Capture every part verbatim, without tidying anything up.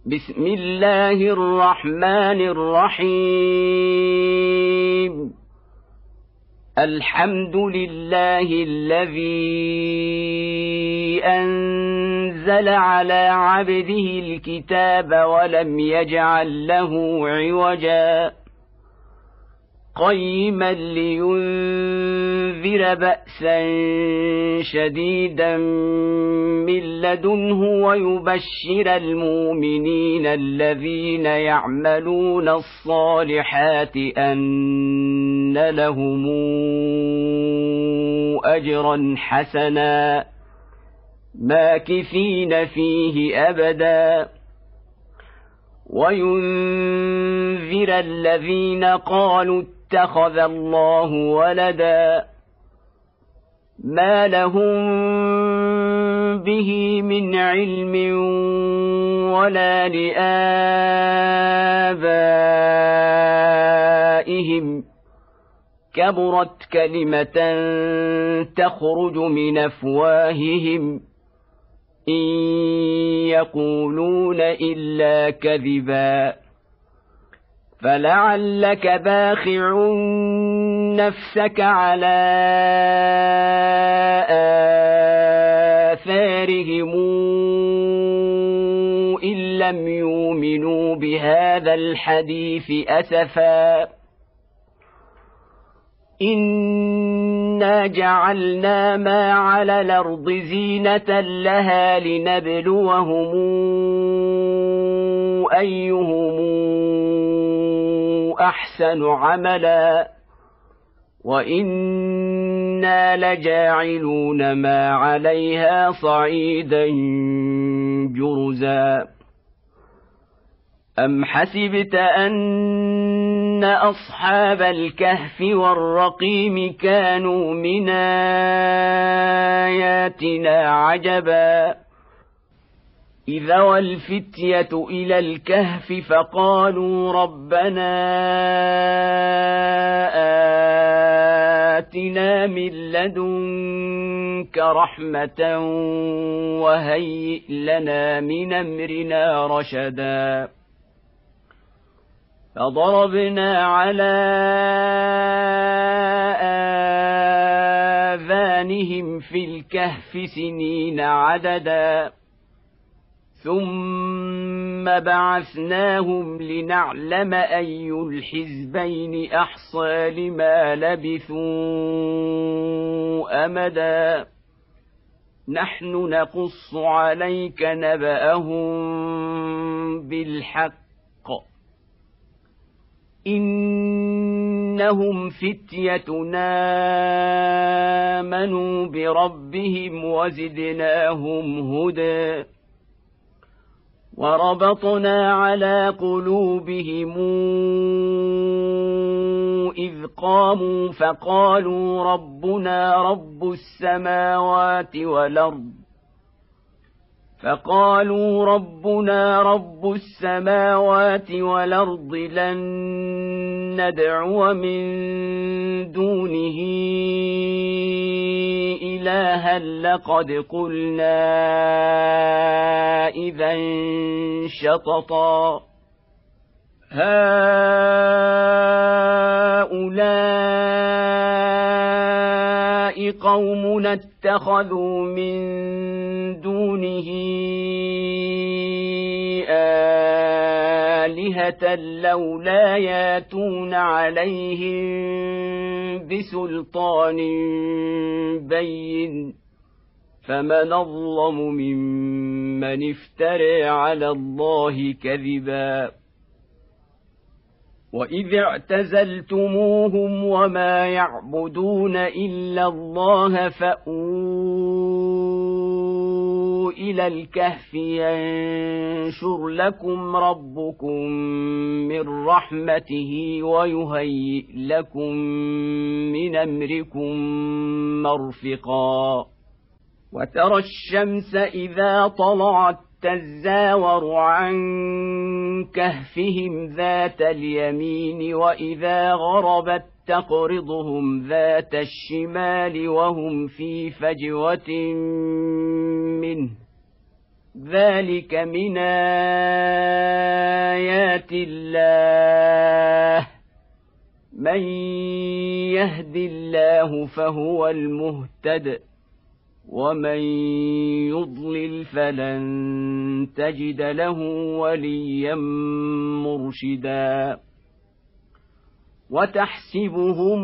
بسم الله الرحمن الرحيم الحمد لله الذي أنزل على عبده الكتاب ولم يجعل له عوجا قيما لينذر بأسا شديدا من لدنه ويبشر المؤمنين الذين يعملون الصالحات أن لهم أجرا حسنا ماكثين فيه أبدا وينذر الذين قالوا اتخذ الله ولدا ما لهم به من علم ولا لآبائهم كبرت كلمة تخرج من أفواههم إن يقولون إلا كذبا فلعلك باخع نفسك على آثارهم إن لم يؤمنوا بهذا الحديث أسفا إنا جعلنا ما على الأرض زينة لها لنبلوهم أيهم أحسن عملا وإنا لجاعلون ما عليها صعيدا جرزا أم حسبت أن أصحاب الكهف والرقيم كانوا من آياتنا عجبا إذا والفتية إلى الكهف فقالوا ربنا آتنا من لدنك رحمة وهيئ لنا من أمرنا رشدا فضربنا على آذانهم في الكهف سنين عددا ثم بعثناهم لنعلم أي الحزبين أحصى لما لبثوا أمدا نحن نقص عليك نبأهم بالحق إنهم فتيتنا آمنوا بربهم وزدناهم هدى وربطنا على قلوبهم إذ قاموا فقالوا ربنا رب السماوات والأرض فقالوا ربنا رب السماوات والأرض لن ندعو من دونه إلها لقد قلنا إذا شططا هؤلاء قومنا اتخذوا من دونه آلهة لولا ياتون عليهم بسلطان بين فمن أظلم ممن افترى على الله كذبا وإذ اعتزلتموهم وما يعبدون إلا الله فأووا إلى الكهف ينشر لكم ربكم من رحمته ويهيئ لكم من أمركم مرفقا وترى الشمس إذا طلعت تزاور عن كهفهم ذات اليمين وإذا غربت تقرضهم ذات الشمال وهم في فجوة منه ذلك من آيات الله من يهد الله فهو المهتد ومن يضلل فلن تجد له وليا مرشدا وتحسبهم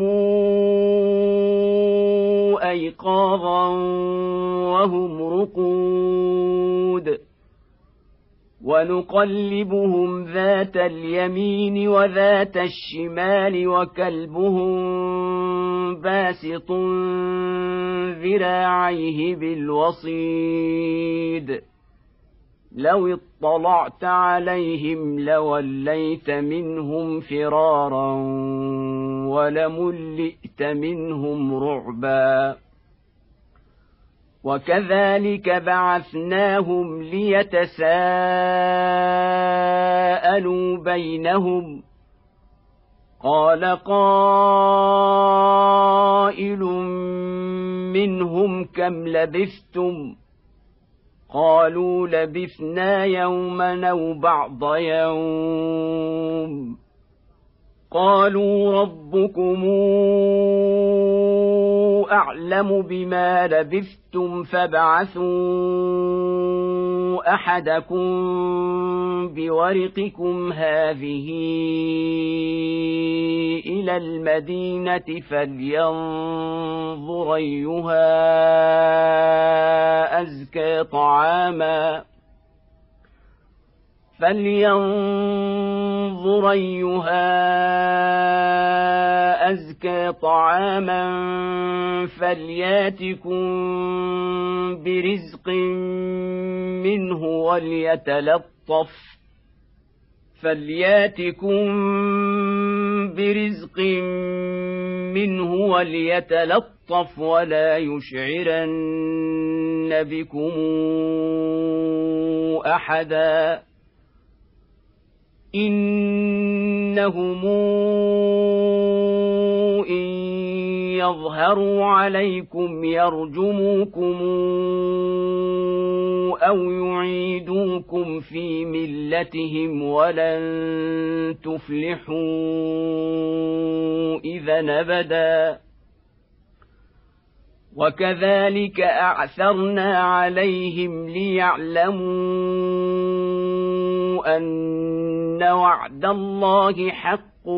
أيقاظا وهم رقود ونقلبهم ذات اليمين وذات الشمال وكلبهم باسط ذراعيه بالوصيد لو اطلعت عليهم لوليت منهم فرارا ولملئت منهم رعبا وكذلك بعثناهم ليتساءلوا بينهم قال قائل منهم كم لبثتم قالوا لبثنا يوما أو بعض يوم قالوا ربكم أعلم بما لبثتم فابعثوا أحدكم بورقكم هذه إلى المدينة فلينظر أيها أزكى طعاما فلينظر أيها أزكى طعاما فلياتكم برزق منه وليتلطف فلياتكم برزق منه وليتلطف ولا يشعرن بكم أحدا إنهم إن يظهروا عليكم يرجموكم أو يعيدوكم في ملتهم ولن تفلحوا إذا أبدا وكذلك أعثرنا عليهم ليعلموا أن وعد الله حق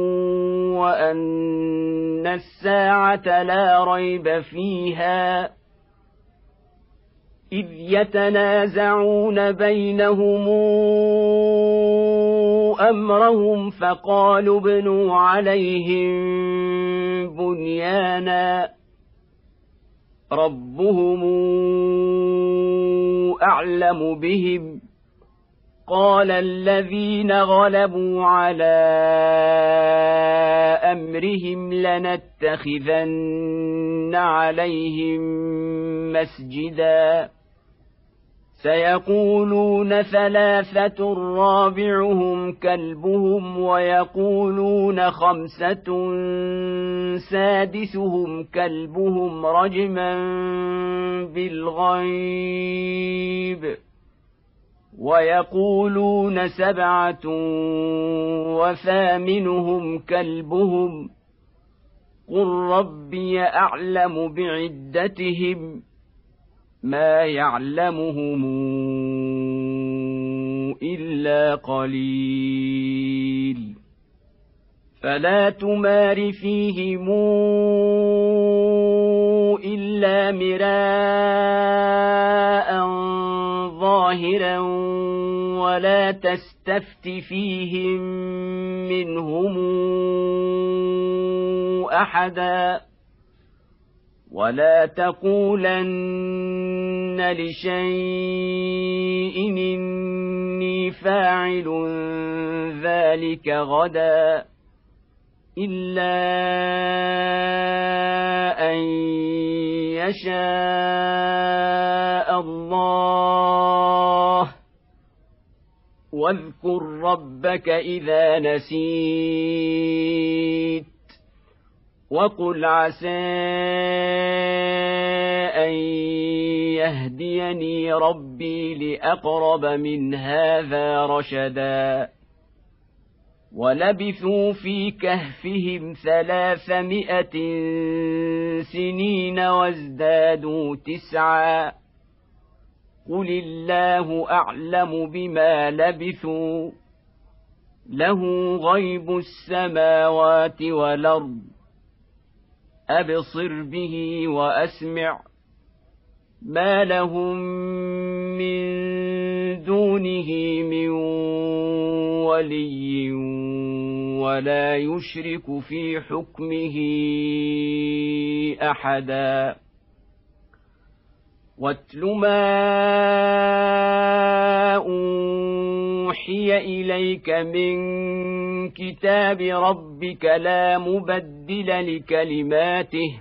وأن الساعة لا ريب فيها إذ يتنازعون بينهم أمرهم فقالوا ابنوا عليهم بنيانا ربهم أعلم بهم قال الذين غلبوا على أمرهم لنتخذن عليهم مسجدا سيقولون ثلاثة رابعهم كلبهم ويقولون خمسة سادسهم كلبهم رجما بالغيب ويقولون سبعة وثامنهم كلبهم قل ربي أعلم بعدتهم ما يعلمهم إلا قليل فلا تمار فيهم إلا مراء ظاهرا ولا تستفت فيهم منهم أحدا ولا تقولن لشيء إني فاعل ذلك غدا إلا أن يشاء الله واذكر ربك إذا نسيت وقل عسى أن يهديني ربي لأقرب من هذا رشدا ولبثوا في كهفهم ثلاثمائة سنين وازدادوا تسعا قل الله أعلم بما لبثوا له غيب السماوات والأرض أبصر به وأسمع ما لهم من دونه من ولي ولا يشرك في حكمه أحدا واتل ما أوحي إليك من كتاب ربك لا مبدل لكلماته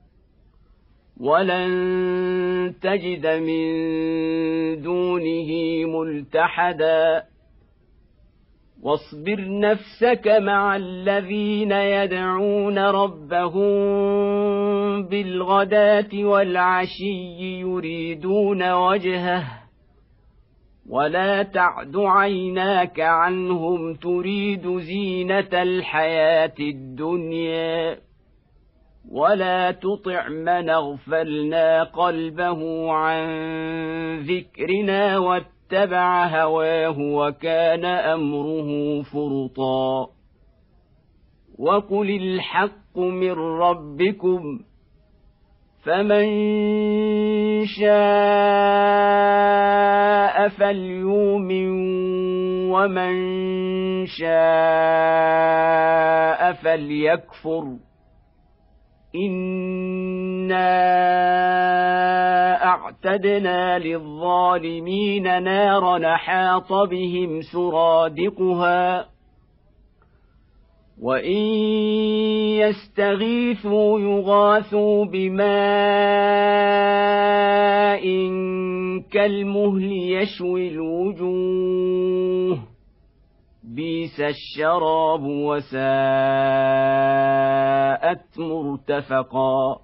ولن تجد من دونه ملتحدا واصبر نفسك مع الذين يدعون ربهم بالغداة والعشي يريدون وجهه ولا تعد عيناك عنهم تريد زينة الحياة الدنيا ولا تطع من اغفلنا قلبه عن ذكرنا واتبع هواه وكان أمره فرطا وقل الحق من ربكم فمن شاء فليؤمن ومن شاء فليكفر إنا أعتدنا للظالمين نارا حاط بهم سرادقها وإن يستغيثوا يغاثوا بماء كالمهل يشوي الوجوه بئس الشراب وساءت مرتفقا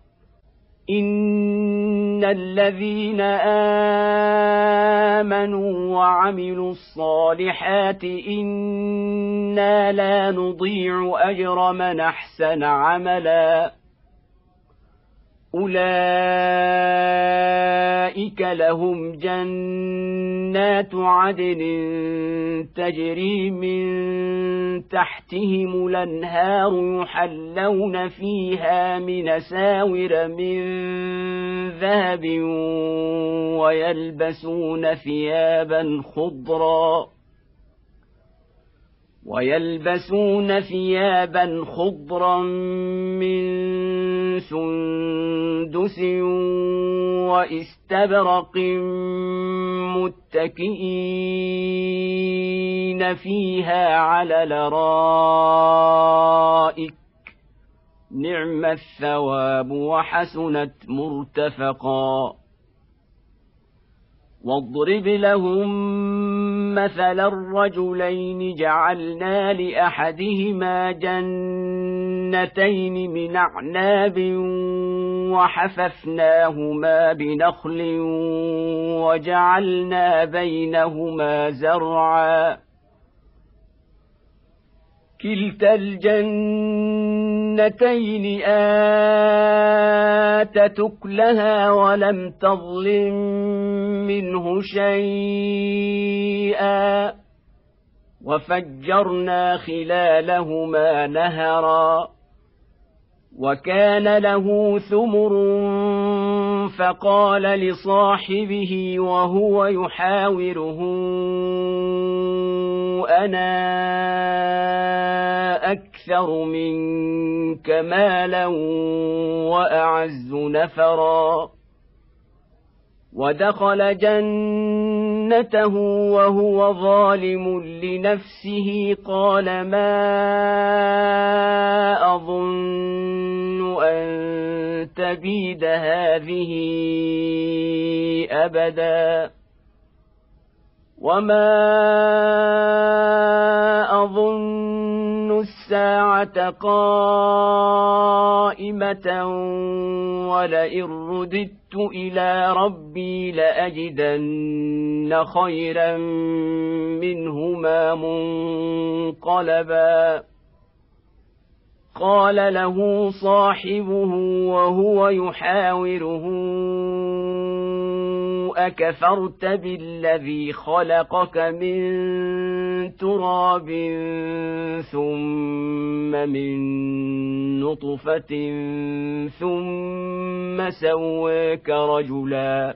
إن الذين آمنوا وعملوا الصالحات إنا لا نضيع أجر من أحسن عملا أولئك لهم جنات عدن تجري من تحتهم الأنهار يحلون فيها من أساور من ذهب ويلبسون ثيابا خضرا ويلبسون ثيابا خضرا من سندس واستبرق متكئين فيها على الأرائك نعم الثواب وحسنت مرتفقا واضرب لهم مثل الرجلين جعلنا لأحدهما جنتين من أعناب وحففناهما بنخل وجعلنا بينهما زرعا كلتا الجنتين آتت أكلها ولم تظلم منه شيئا وفجرنا خلالهما نهرا وكان له ثمر فقال لصاحبه وهو يحاوره أنا أكثر منك مالا وأعز نفرا ودخل جنته وهو ظالم لنفسه قال ما أظن أن تبيد هذه أبدا وما أظن الساعة الساعة قائمة ولئن رددت إلى ربي لأجدن خيرا منهما منقلبا قال له صاحبه وهو يحاوره أكفرت بالذي خلقك من تراب ثم من نطفة ثم سواك رجلا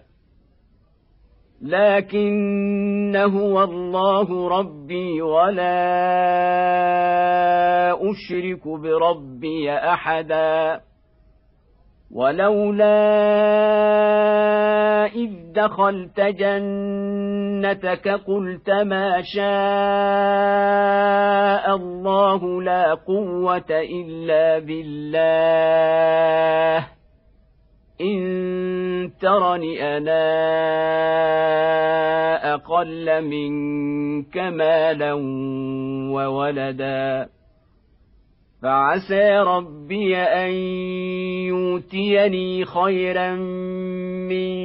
لكن هو الله ربي ولا أشرك بربي أحدا ولولا إذ دخلت جنتك قلت ما شاء الله لا قوة إلا بالله إن ترني أنا أقل منك مالا وولدا فعسى ربي أن يؤتيني خيرا من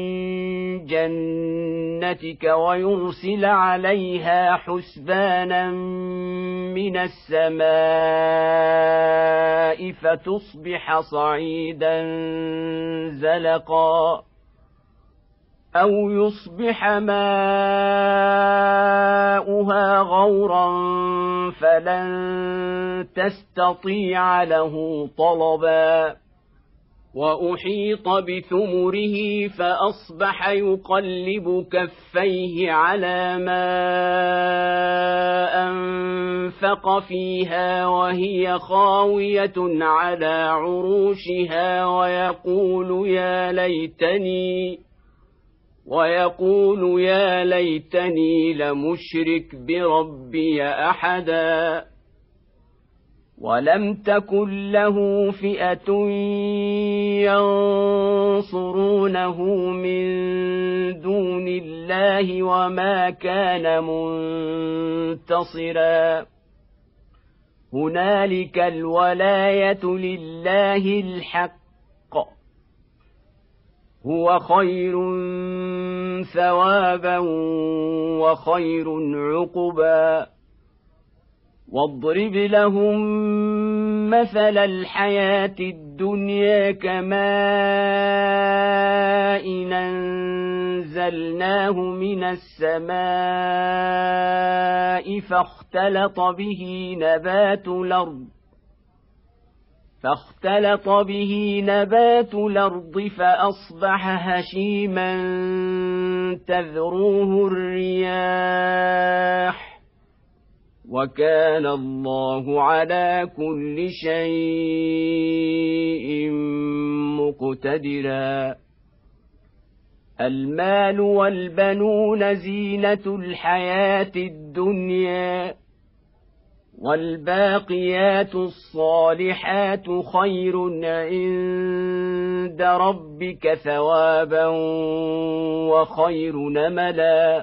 جنتك ويرسل عليها حسبانا من السماء فتصبح صعيدا زلقا أو يصبح ماؤها غورا فلن تستطيع له طلبا وأحيط بثمره فأصبح يقلب كفيه على ما أنفق فيها وهي خاوية على عروشها ويقول يا ليتني ويقول يا ليتني لمشرك بربي أحدا ولم تكن له فئة ينصرونه من دون الله وما كان منتصرا هنالك الولاية لله الحق هو خير ثوابا وخير عقبا واضرب لهم مثل الحياة الدنيا كماء إن أنزلناه من السماء فاختلط به نبات الأرض فاختلط به نبات الأرض فأصبح هشيما تذروه الرياح وكان الله على كل شيء مقتدرا المال والبنون زينة الحياة الدنيا والباقيات الصالحات خير عند ربك ثوابا وخير نملا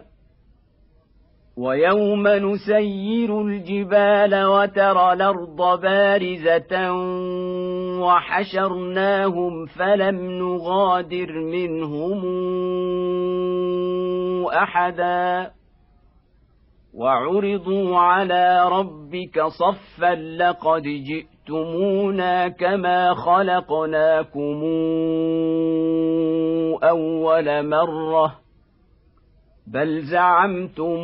ويوم نسير الجبال وترى الأرض بارزة وحشرناهم فلم نغادر منهم أحدا وعرضوا على ربك صفا لقد جئتمونا كما خلقناكم أول مرة بل زعمتم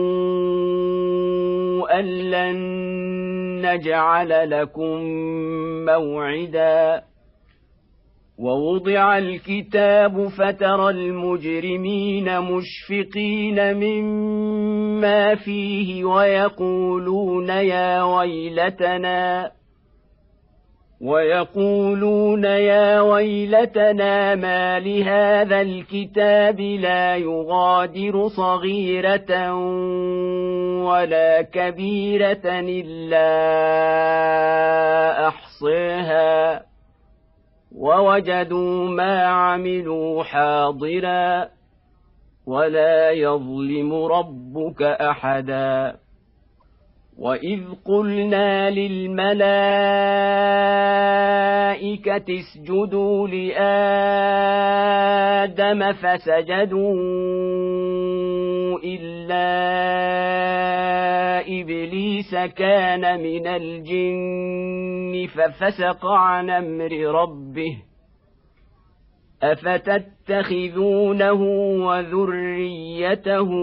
أن لن نجعل لكم موعدا ووضع الكتاب فترى المجرمين مشفقين مما فيه ويقولون يا ويلتنا ويقولون يا ويلتنا ما لهذا الكتاب لا يغادر صغيرة ولا كبيرة إلا أحصاها ووجدوا ما عملوا حاضرا ولا يظلم ربك أحدا وإذ قلنا للملائكة اسجدوا لآدم فسجدوا إلا إبليس كان من الجن ففسق عن أمر ربه أفتتخذونه وذريته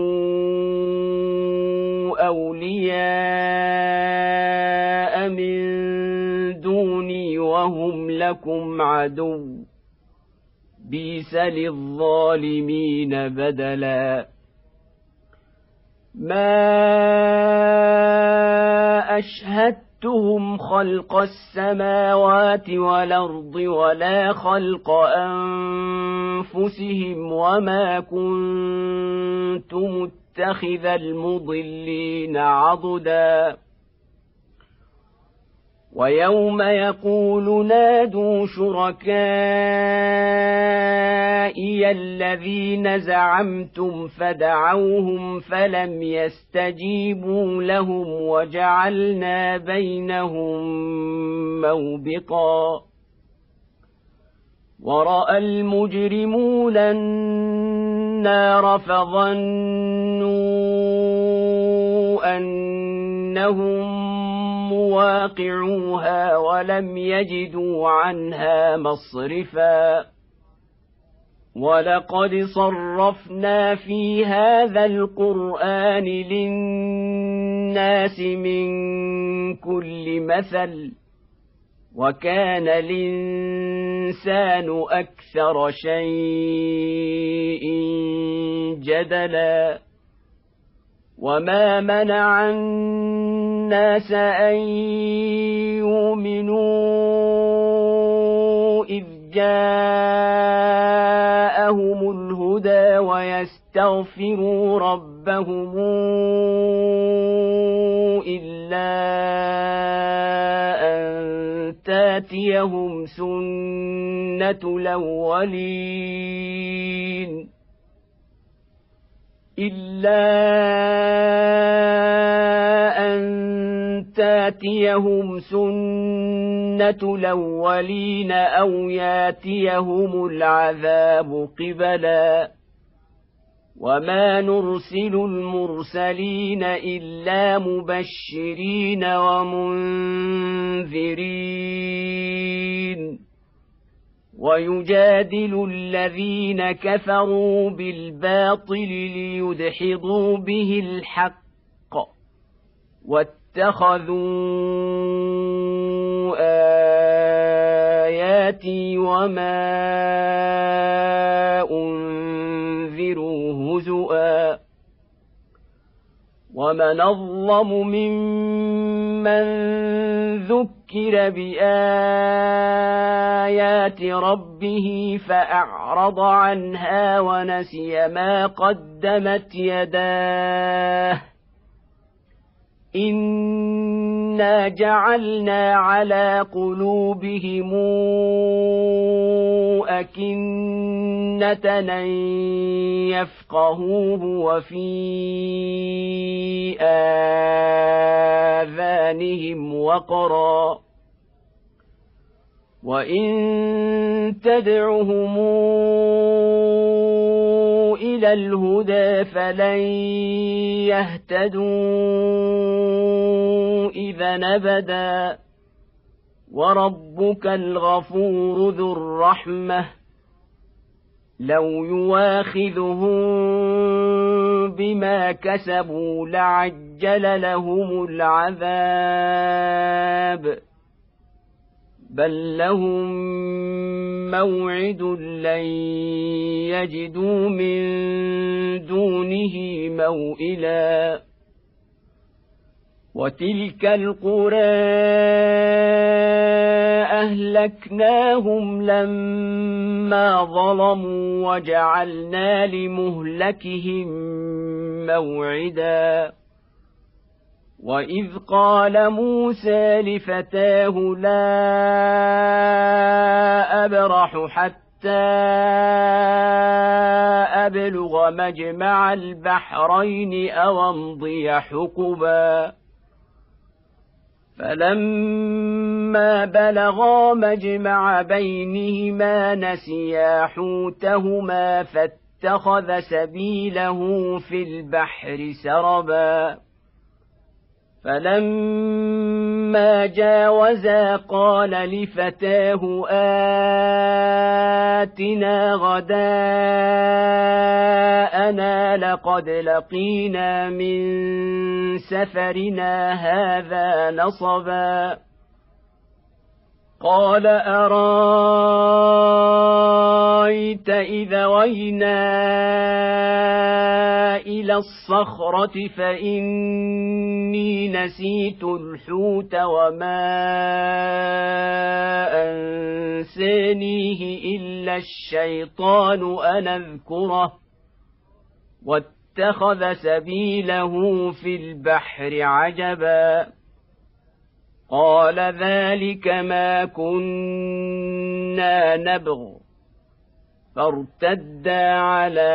أولياء من دوني وهم لكم عدو بئس للظالمين بدلا ما أشهدتهم خلق السماوات والأرض ولا خلق أنفسهم وما كنت متخذ المضلين عضدا ويوم يقول نادوا شركائي الذين زعمتم فدعوهم فلم يستجيبوا لهم وجعلنا بينهم موبقا ورأى المجرمون النار فظنوا أنهم مواقعوها ولم يجدوا عنها مصرفا ولقد صرفنا في هذا القرآن للناس من كل مثل وكان الإنسان أكثر شيء جدلا وما منع الناس أن يؤمنوا إذ جاءهم الهدى ويستغفروا ربهم إلا أن تاتيهم سنة الأولين إلا أن تاتيهم سنة الأولين أو ياتيهم العذاب قبلا وما نرسل المرسلين إلا مبشرين ومنذرين ويجادل الذين كفروا بالباطل ليدحضوا به الحق واتخذوا آياتي وما أنذروا هزؤا ومن أظلم ممن ذكر بآيات ربه فأعرض عنها ونسي ما قدمت يداه إنا جعلنا على قلوبهم أكنة أن يفقهوه وفي آذانهم وقرا وإن تدعهم إلى الهدى فلن يهتدوا إذا أبدا وربك الغفور ذو الرحمة لو يواخذهم بما كسبوا لعجل لهم العذاب بل لهم موعد لن يجدوا من دونه موئلا وتلك القرى أهلكناهم لما ظلموا وجعلنا لمهلكهم موعدا وإذ قال موسى لفتاه لا أبرح حتى أبلغ مجمع البحرين أو أمضي حقبا فلما بلغا مجمع بينهما نسيا حوتهما فاتخذ سبيله في البحر سربا فلما جاوزا قال لفتاه آتنا غداءنا لقد لقينا من سفرنا هذا نصبا قال أرايت إذا وينا إلى الصخرة فإني نسيت الحوت وما أنسانيه إلا الشيطان أن أذكره واتخذ سبيله في البحر عجبا قال ذلك ما كنا نبغ فارتدا على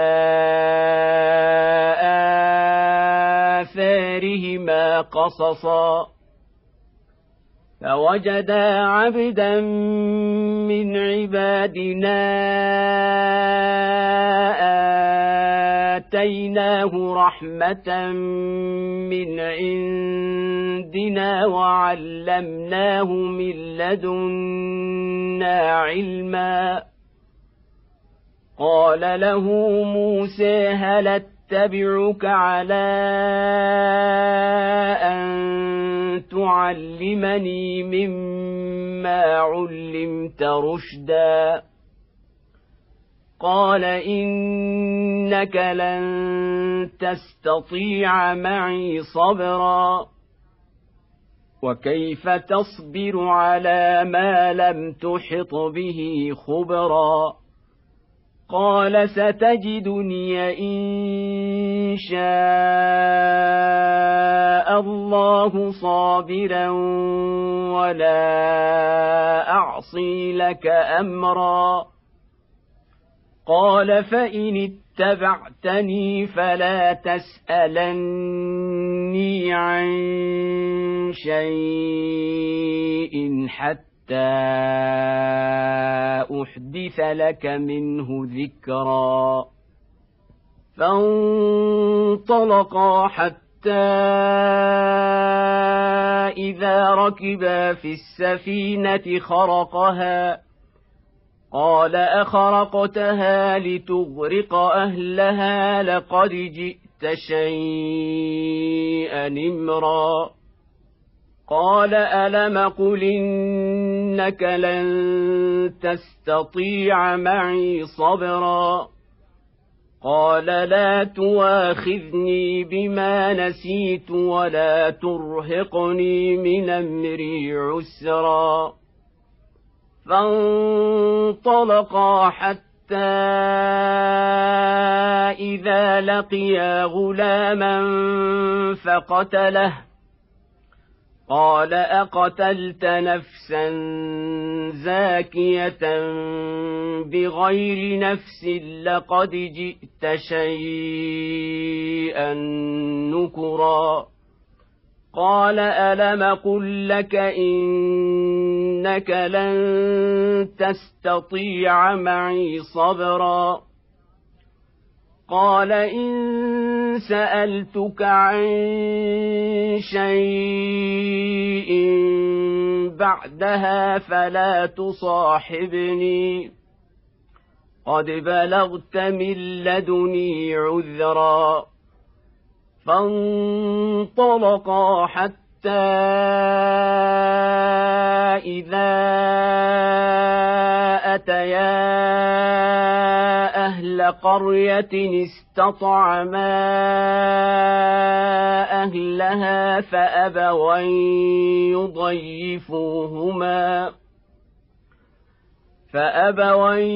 آثارهما قصصا فوجدا عبدا من عبادنا آتيناه رحمة من عندنا وعلمناه من لدنا علما قال له موسى هل اتبعك على أن تعلمني مما علمت رشدا قال إنك لن تستطيع معي صبرا وكيف تصبر على ما لم تحط به خبرا قال ستجدني إن شاء الله صابرا ولا أعصي لك أمرا قال فإن اتبعتني فلا تسألني عن شيء حتى أحدث لك منه ذكرا فانطلقا حتى إذا ركبا في السفينة خرقها قال أخرقتها لتغرق أهلها لقد جئت شيئا إمرا قال ألم قل إنك لن تستطيع معي صبرا قال لا تواخذني بما نسيت ولا ترهقني من أمري عسرا فانطلقا حتى إذا لقيا غلاما فقتله قال أقتلت نفسا زاكية بغير نفس لقد جئت شيئا نكرا قال ألم قل لك إنك لن تستطيع معي صبرا قال إن سألتك عن شيء بعدها فلا تصاحبني قد بلغت من لدني عذرا فانطلقا حتى إذا أتيا أهل قرية استطعما أهلها فأبوا أن يضيفوهما فأبوا أن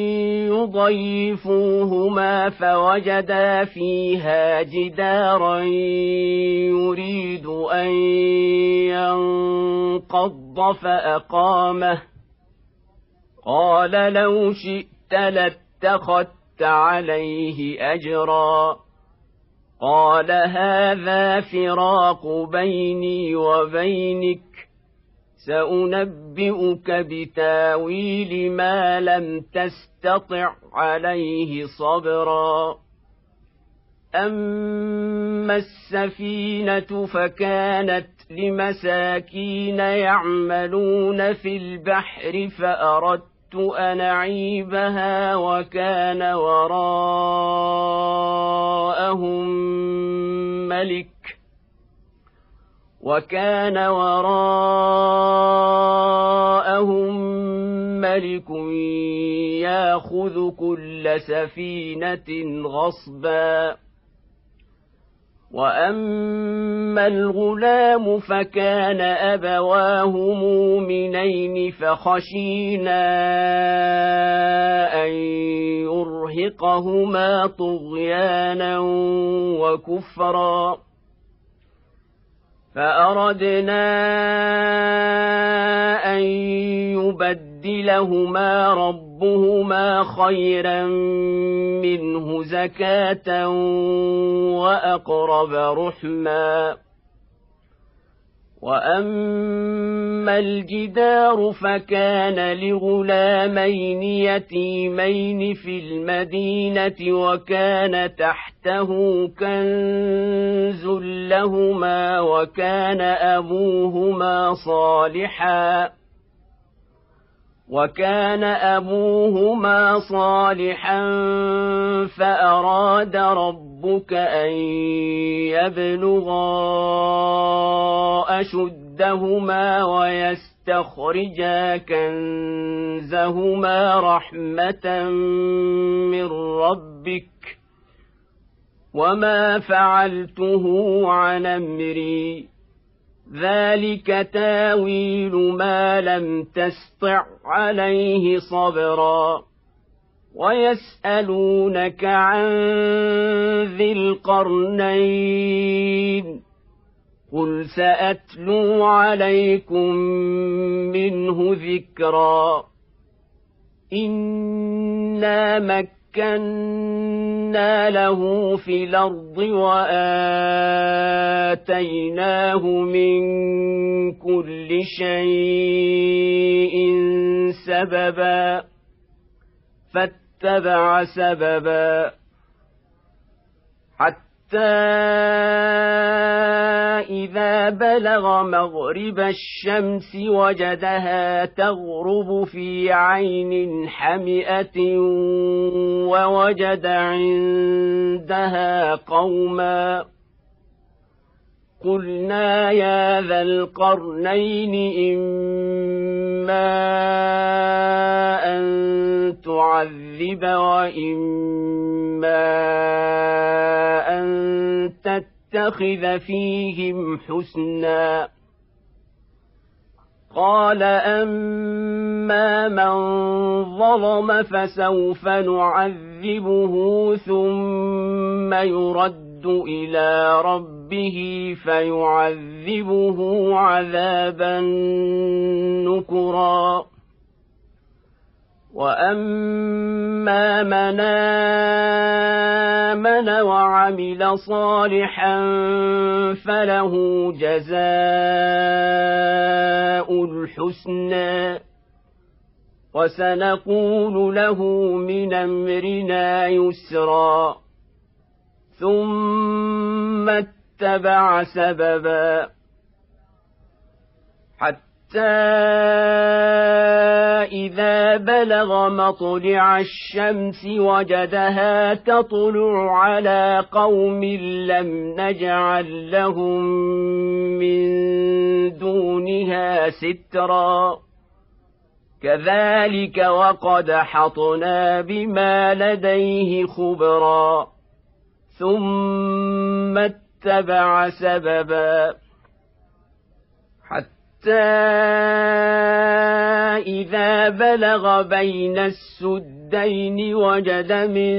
يضيفوهما فوجدا فيها جدارا يريد أن ينقض فأقامه قال لو شئت لاتخذت عليه أجرا قال هذا فراق بيني وبينك سأنبئك بتاويل ما لم تستطع عليه صبرا أما السفينة فكانت لمساكين يعملون في البحر فأردت أن أعيبها وكان وراءهم ملك وكان وراءهم ملك يأخذ كل سفينة غصبا وأما الغلام فكان أبواه مؤمنين فخشينا أن يرهقهما طغيانا وكفرا فأردنا أن يبدلهما ربهما خيرا منه زكاة وأقرب رحما وأما الجدار فكان لغلامين يتيمين في المدينة وكان تحته كنز لهما وكان أبوهما صالحا وكان أبوهما صالحا فأراد ربك أن يبلغا أشدهما ويستخرجا كنزهما رحمة من ربك وما فعلته عن أمري ذلك تاويل ما لم تسطع عليه صبرا ويسألونك عن ذي القرنين قل سأتلو عليكم منه ذكرا إنا مكنا له في الأرض وآتيناه من كل شيء سببا فاتبع سببا حتى إذا بلغ مغرب الشمس وجدها تغرب في عين حمئة ووجد عندها قوما قلنا يا ذا القرنين إما أن تعذب وإما أن تتخذ فيهم حسنا قال أما من ظلم فسوف نعذبه ثم يرد إلى ربه فيعذبه عذابا نكرا وأما من آمن وعمل صالحا فله جزاء الحسنى وسنقول له من أمرنا يسرا ثم اتبع سببا حتى إذا بلغ مطلع الشمس وجدها تطلع على قوم لم نجعل لهم من دونها سترا كذلك وقد حطنا بما لديه خبرا ثم اتبع سببا حتى إذا بلغ بين السدين وجد من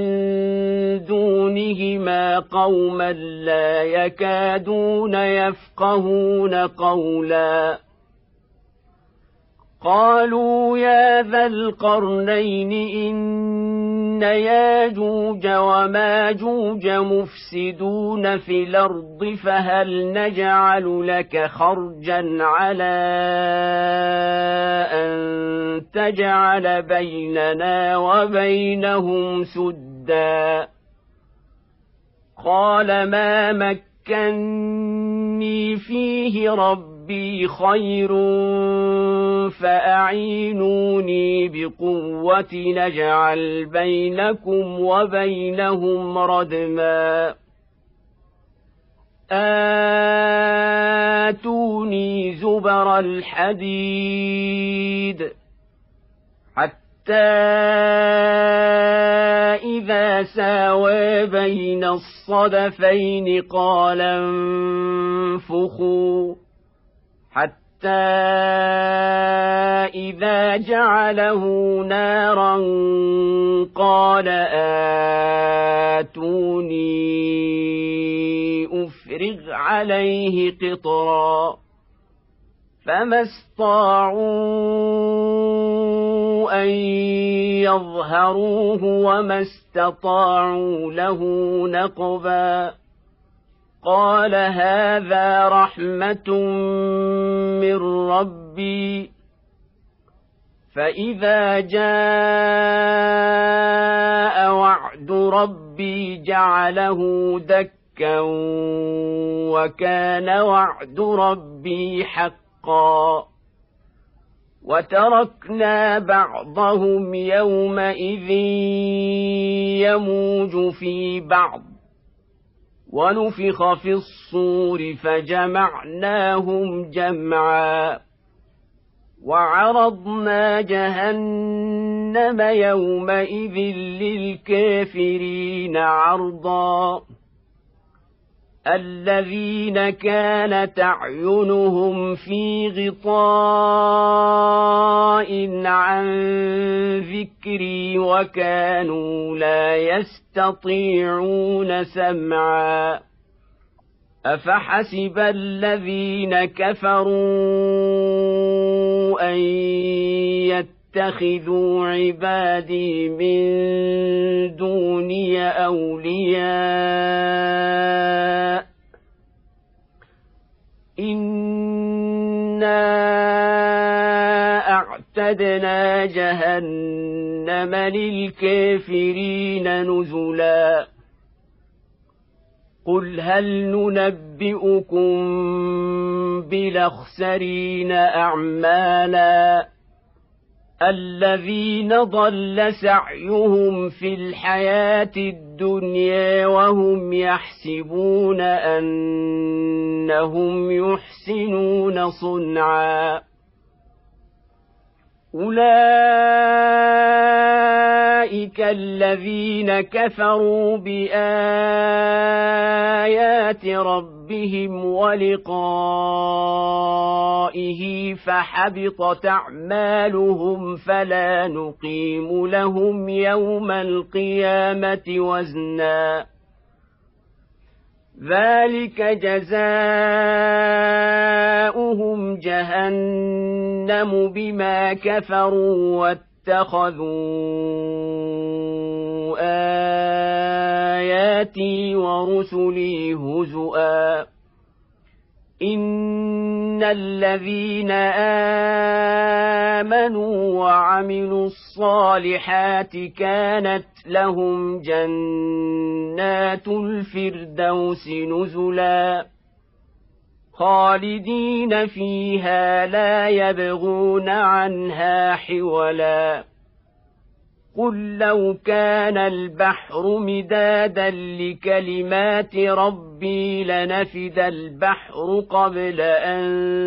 دونهما قوما لا يكادون يفقهون قولا قالوا يا ذا القرنين إن ياجوج وماجوج مفسدون في الأرض فهل نجعل لك خرجا على أن تجعل بيننا وبينهم سدا قال ما مكني فيه ربي خير فأعينوني بقوة نجعل بينكم وبينهم ردما آتوني زبر الحديد حتى إذا ساوى بين الصدفين قال انفخوا حتى إذا جعله نارا قال آتوني أفرغ عليه قطرا فما استطاعوا أن يظهروه وما استطاعوا له نقبا قال هذا رحمة من ربي فإذا جاء وعد ربي جعله دكا وكان وعد ربي حقا وتركنا بعضهم يومئذ يموج في بعض ونفخ في الصور فجمعناهم جمعا وعرضنا جهنم يومئذ للكافرين عرضا الذين كانت أعينهم في غطاء عن ذكري وكانوا لا يستطيعون سمعا أفحسب الذين كفروا أن يتخذوا عبادي من دوني أولياء إنا أعتدنا جهنم للكافرين نزلا قل هل ننبئكم بالأخسرين أعمالا الذين ضل سعيهم في الحياة الدنيا وهم يحسبون أنهم يحسنون صنعا أولئك الذين كفروا بآيات ربهم ولقائه فحبطت أعمالهم فلا نقيم لهم يوم القيامة وزنا ذلك جزاؤهم جهنم بما كفروا واتخذوا آياتي ورسلي هزؤا إن الذين آمنوا وعملوا الصالحات كانت لهم جنات الفردوس نزلا خالدين فيها لا يبغون عنها حولا قل لو كان البحر مدادا لكلمات ربي لنفد البحر قبل أن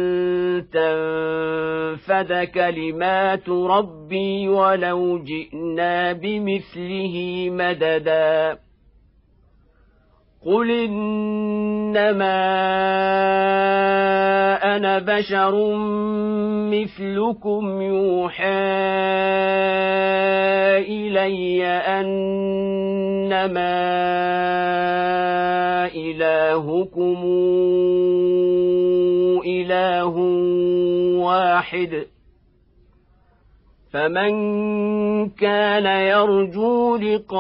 تنفد كلمات ربي ولو جئنا بمثله مددا قل إنما أنا بشر مثلكم يوحى إلي أنما إلهكم إله واحد فمن كان يرجو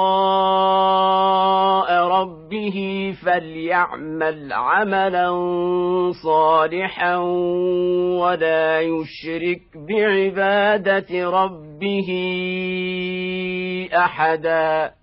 لقاء ربه فليعمل عملا صالحا ولا يشرك بعبادة ربه أحدا.